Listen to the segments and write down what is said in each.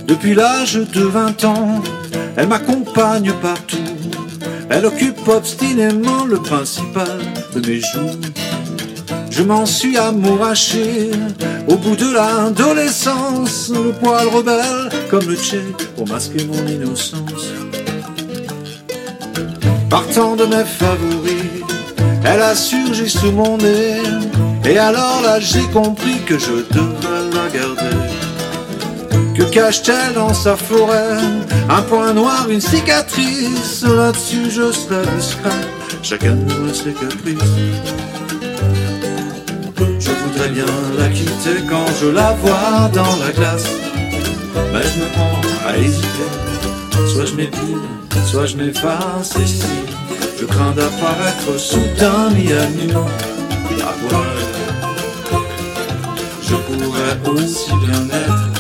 Depuis l'âge de 20 ans, elle m'accompagne partout. Elle occupe obstinément le principal de mes jours. Je m'en suis amouraché au bout de l'adolescence, le poil rebelle comme le tché pour masquer mon innocence. Partant de mes favoris, elle a surgi sous mon nez. Et alors là j'ai compris que je devrais la garder. Que cache-t-elle dans sa forêt? Un point noir, une cicatrice. Là-dessus je serai discret, chacun de nous a ses caprices. Je voudrais bien la quitter quand je la vois dans la glace, mais je me prends à hésiter. Soit je m'épile, soit je m'efface. Et si je crains d'apparaître soudain mis à nu à poil, je pourrais aussi bien être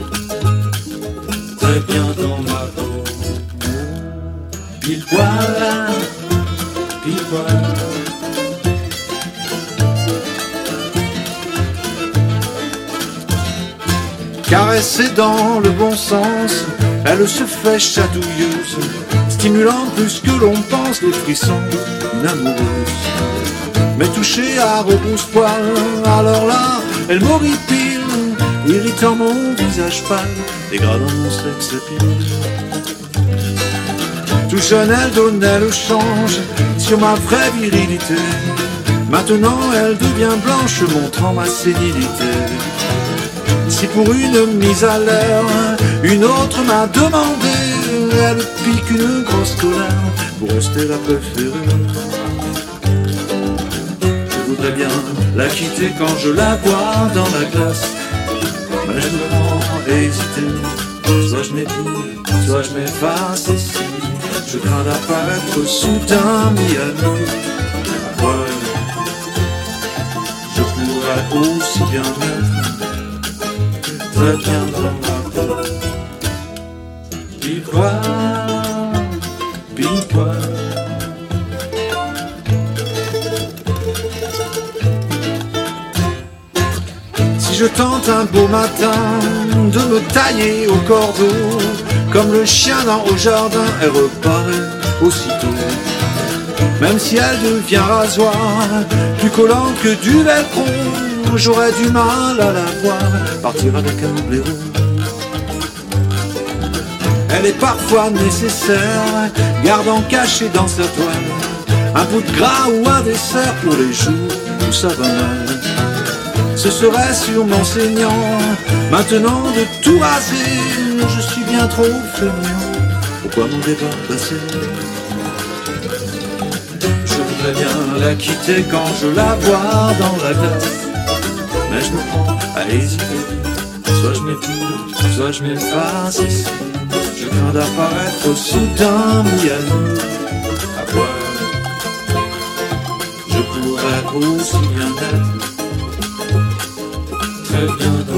très bien dans ma peau. Pile poil, pile poil. Caressée dans le bon sens, elle se fait chatouilleuse, stimulant plus que l'on pense les frissons d'une amoureuse. Mais touchée à rebrousse-poil, alors là, elle m'horripile, irritant mon visage pâle, dégradant mon sexe pile. Tout jeune, elle donnait le change sur ma vraie virilité. Maintenant, elle devient blanche, montrant ma sénilité. Si pour une mise à l'air, une autre m'a demandé, elle pique une grosse colère pour rester la préférée. Je voudrais bien la quitter quand je la vois dans la glace, mais je me prends à hésiter. Soit je m'épile, soit je m'efface. Et si je crains d'apparaître soudain mis à nu à poil, je pourrais aussi bien être très bien dans ma peau. Pile poil, pile poil. Si je tente un beau matin de me tailler au cordeau, comme le chien dans au jardin, elle reparaît aussitôt. Même si elle devient rasoir, plus collante que du velcro, j'aurais du mal à la voir partir avec un blaireau. Elle est parfois nécessaire, gardant caché dans sa toile un bout de gras ou un dessert pour les jours où ça va mal. Ce serait sûrement saignant maintenant de tout raser. Je suis bien trop feignant, pourquoi m'en dépasser? Je voudrais bien la quitter quand je la vois dans la glace, mais je me prends à hésiter. Soit je m'épile, soit je m'efface. Et si je crains d'apparaître soudain mis à nu à poil, je pourrais aussi bien être très bien dans